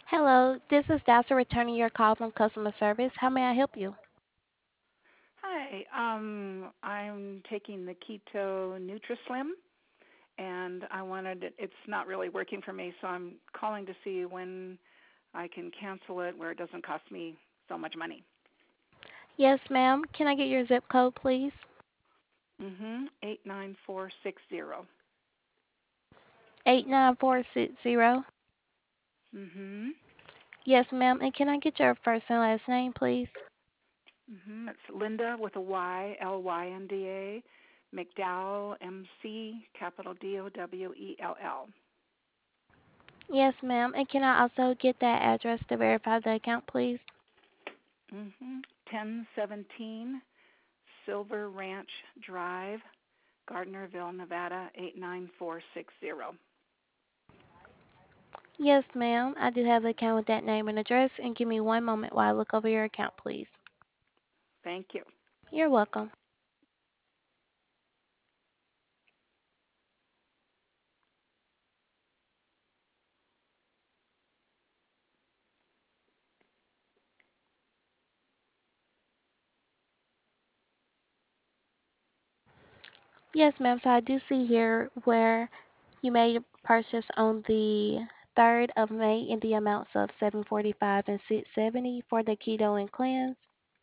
Hello, this is Dasa returning your call from customer service. How may I help you? Hi, I'm taking the Keto NutriSlim, and it's not really working for me, so I'm calling to see when I can cancel it where it doesn't cost me so much money. Yes, ma'am. Can I get your zip code, please? 89460. 89460. Mhm. Yes, ma'am. And can I get your first and last name, please? It's Linda with a Y, Lynda, McDowell, MC, capital Dowell. Yes, ma'am. And can I also get that address to verify the account, please? 1017 Silver Ranch Drive, Gardnerville, Nevada 89460. Yes, ma'am. I do have the account with that name and address. And give me one moment while I look over your account, please. Thank you. You're welcome. Yes, ma'am. So I do see here where you made a purchase on the 3rd of May in the amounts of 745 and 670 for the keto and cleanse.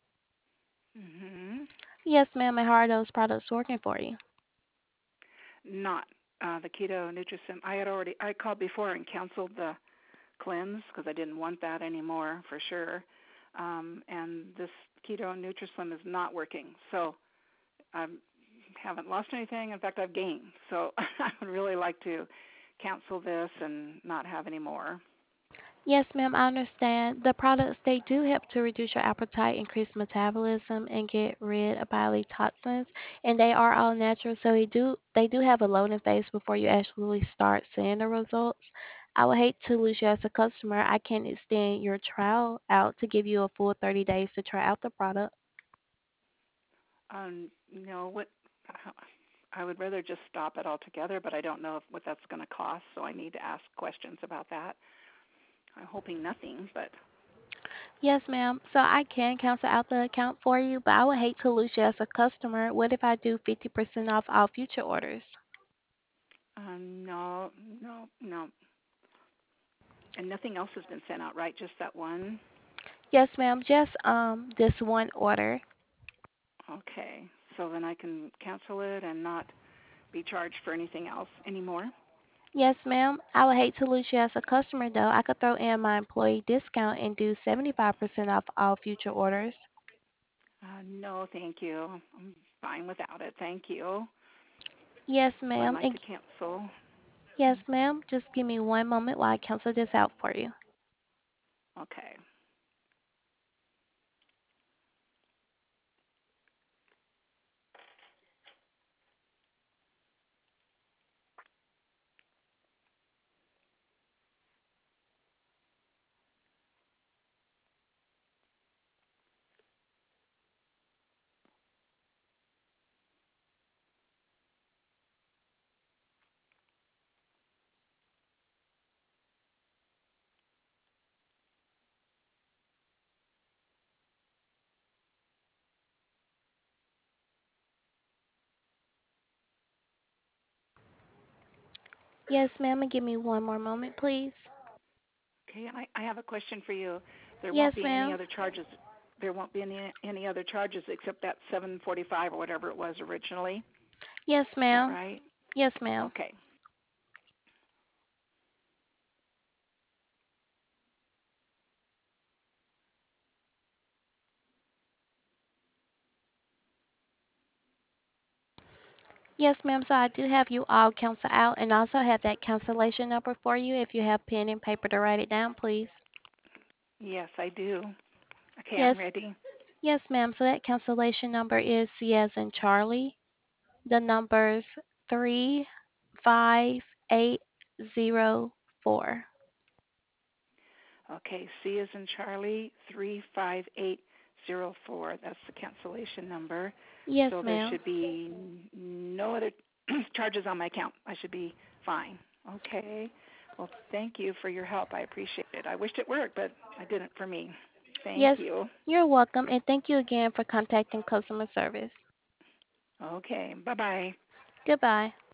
Mhm. Yes, ma'am. And how are those products working for you? Not the keto nutrisystem. I called before and canceled the cleanse because I didn't want that anymore for sure. And this keto nutrisystem is not working. So I haven't lost anything. In fact, I've gained. So I would really like to cancel this and not have any more. Yes, ma'am. I understand. The products they do help to reduce your appetite, increase metabolism, and get rid of bodily toxins. And they are all natural, so they do have a loading phase before you actually start seeing the results. I would hate to lose you as a customer. I can extend your trial out to give you a full 30 days to try out the product. What I would rather just stop it altogether, but I don't know what that's going to cost, so I need to ask questions about that. I'm hoping nothing, but Yes, ma'am. So I can cancel out the account for you, but I would hate to lose you as a customer. What if I do 50% off all future orders? no, no, no. And nothing else has been sent out, right? Just that one? Yes, ma'am. Just this one order. Okay. So then I can cancel it and not be charged for anything else anymore? Yes, ma'am. I would hate to lose you as a customer though. I could throw in my employee discount and do 75% off all future orders. No, thank you. I'm fine without it. Thank you. Yes, So I'd ma'am. like to cancel. Yes, ma'am. Just give me one moment while I cancel this out for you. Okay. Yes, ma'am. And give me one more moment, please. Okay, I have a question for you. There Yes, won't be any ma'am. other charges. There won't be any other charges except that 745 or whatever it was originally. Yes, Is that ma'am. right? Yes, ma'am. Okay. Yes, ma'am. So I do have you all cancel out and also have that cancellation number for you if you have pen and paper to write it down, please. Yes, I do. Okay, Yes, I'm ready. yes, ma'am. So that cancellation number is C as in Charlie, the numbers 35804. Okay, C is in Charlie 35804. That's the cancellation number. Yes, So there ma'am. should be no other charges on my account. I should be fine. Okay. Well, thank you for your help. I appreciate it. I wished it worked, but it didn't for me. Thank Yes, you. you're welcome, and thank you again for contacting customer service. Okay. Bye bye. Goodbye.